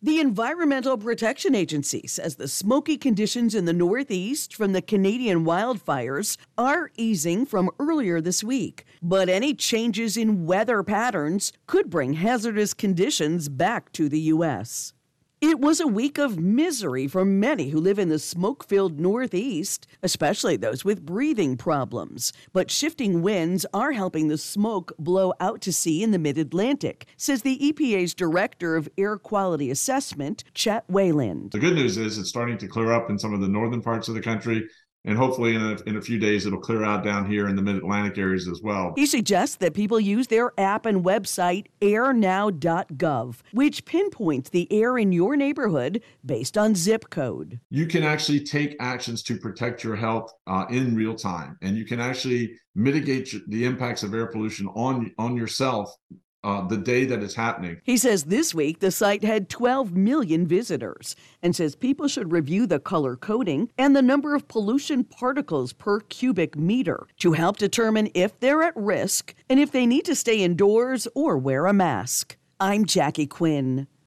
The Environmental Protection Agency says the smoky conditions in the Northeast from the Canadian wildfires are easing from earlier this week. But any changes in weather patterns could bring hazardous conditions back to the U.S. It was a week of misery for many who live in the smoke-filled Northeast, especially those with breathing problems. But shifting winds are helping the smoke blow out to sea in the mid-Atlantic, says the EPA's Director of Air Quality Assessment, Chet Wayland. The good news is it's starting to clear up in some of the northern parts of the country. And hopefully in a few days, it'll clear out down here in the mid-Atlantic areas as well. He suggests that people use their app and website airnow.gov, which pinpoints the air in your neighborhood based on zip code. You can actually take actions to protect your health in real time, and you can actually mitigate the impacts of air pollution on yourself the day that it's happening. He says this week the site had 12 million visitors and says people should review the color coding and the number of pollution particles per cubic meter to help determine if they're at risk and if they need to stay indoors or wear a mask. I'm Jackie Quinn.